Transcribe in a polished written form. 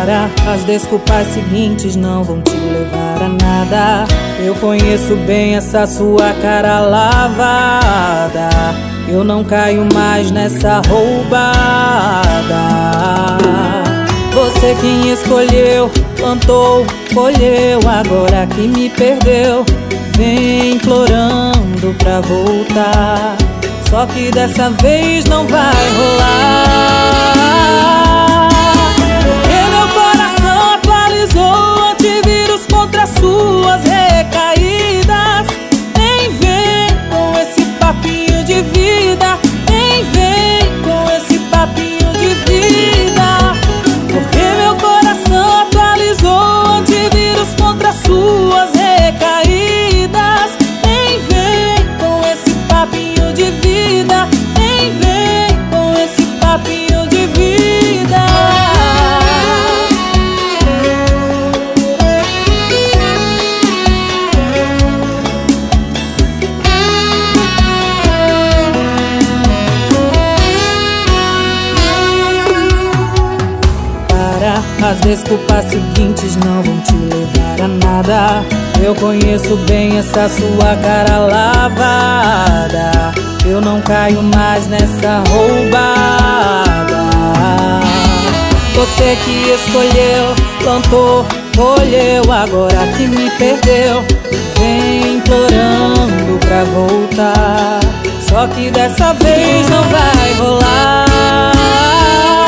Para, as desculpas seguintes não vão te levar a nada. Eu conheço bem essa sua cara lavada. Eu não caio mais nessa roubada. Você quem escolheu, plantou, colheu. Agora que me perdeu, vem implorando pra voltar. Só que dessa vez não vai rolar. Porque meu coração atualizou antivírus contra suas recaídas. Nem vem com esse papinho de vida. Nem vem com esse papinho de vida. Porque meu coração atualizou antivírus contra suas recaídas. Nem vem com esse papinho de vida. Nem vem com esse papinho de vida. As desculpas seguintes não vão te levar a nada. Eu conheço bem essa sua cara lavada. Eu não caio mais nessa roubada. Você que escolheu, plantou, colheu. Agora que me perdeu, vem implorando pra voltar. Só que dessa vez não vai rolar.